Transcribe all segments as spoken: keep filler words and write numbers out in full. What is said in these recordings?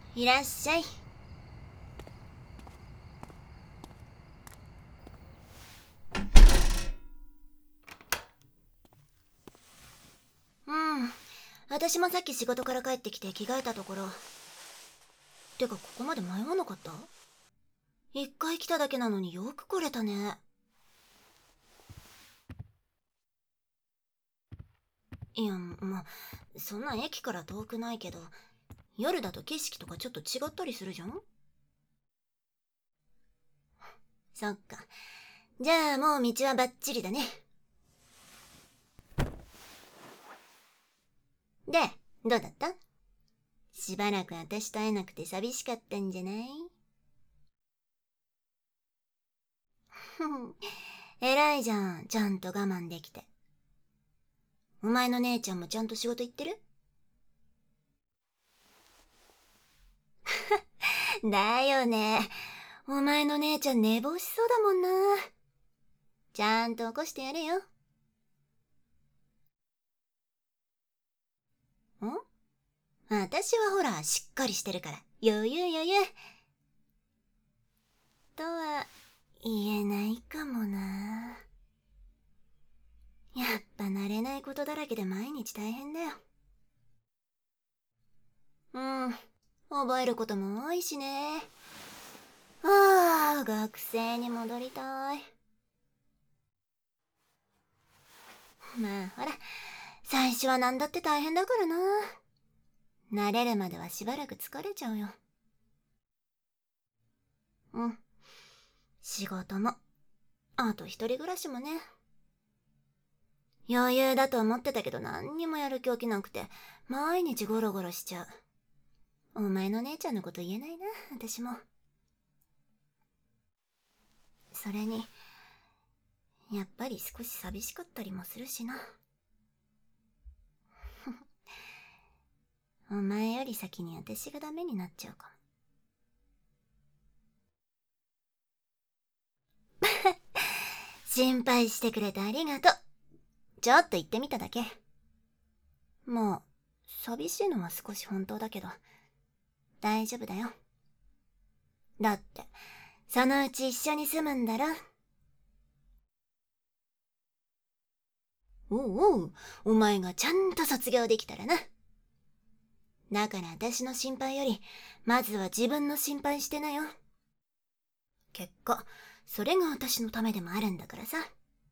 いらっしゃい。うん。私もさっき仕事から帰ってきて着替えたところ。てかここまで迷わなかった？一回来ただけなのによく来れたね。いや、まあ、そんな駅から遠くないけど、夜だと景色とかちょっと違ったりするじゃん？そっか。じゃあもう道はバッチリだね。で、どうだった？しばらく私と会えなくて寂しかったんじゃない？偉いじゃん、ちゃんと我慢できて。お前の姉ちゃんもちゃんと仕事行ってる？だよね。お前の姉ちゃん寝坊しそうだもんな。ちゃんと起こしてやれよ。ん？私はほら、しっかりしてるから。余裕余裕。とは、言えないかもな。やっぱ慣れないことだらけで毎日大変だよ。うん。覚えることも多いしね。ああ、学生に戻りたい。まあほら、最初は何だって大変だからな。慣れるまではしばらく疲れちゃうよ。うん。仕事も、あと一人暮らしもね。余裕だと思ってたけど何にもやる気起きなくて、毎日ゴロゴロしちゃう。お前の姉ちゃんのこと言えないな、私も。それに、やっぱり少し寂しかったりもするしな。お前より先に私がダメになっちゃうかも。心配してくれてありがとう。ちょっと言ってみただけ。まあ、寂しいのは少し本当だけど、大丈夫だよ。だって、そのうち一緒に住むんだろ。おうおう、お前がちゃんと卒業できたらな。だから私の心配より、まずは自分の心配してなよ。結果、それが私のためでもあるんだからさ。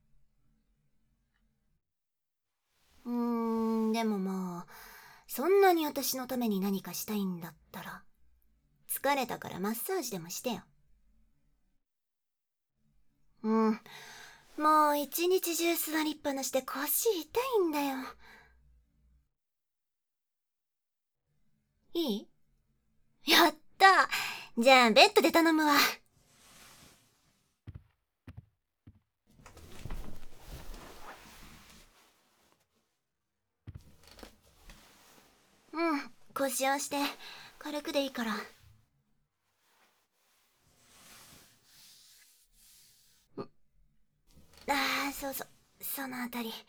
うーん、でもまあ、そんなに私のために何かしたいんだったら、疲れたからマッサージでもしてよ。うん、もう一日中座りっぱなしで腰痛いんだよ。いい？やった！じゃあベッドで頼むわ。うん、腰をして、軽くでいいから。ああ、そうそう、そのあたり。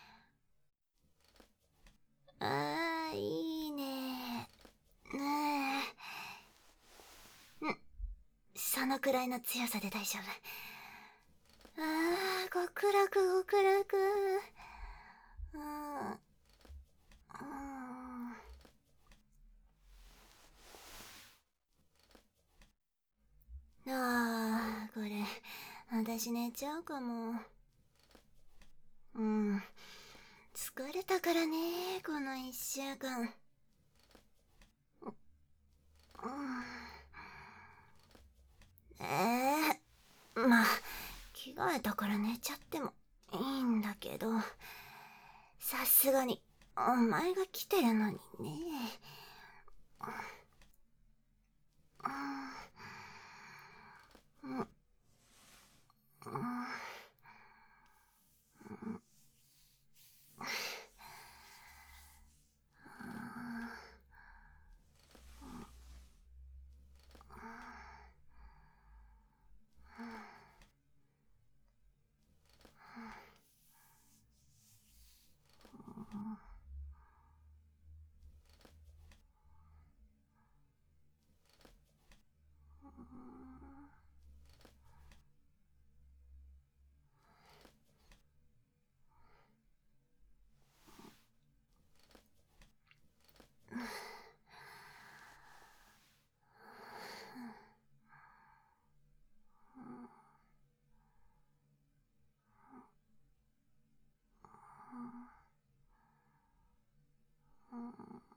ああ、いいね。ねえ。うん、そのくらいの強さで大丈夫。ああ、極楽極楽。うん。うん。ああ、これ、私寝ちゃうかも。うん。疲れたからね、この一週間。うん。ええー、まあ、着替えたから寝ちゃってもいいんだけど、さすがに、お前が来てるのにね。うん。うん。うん。 ん。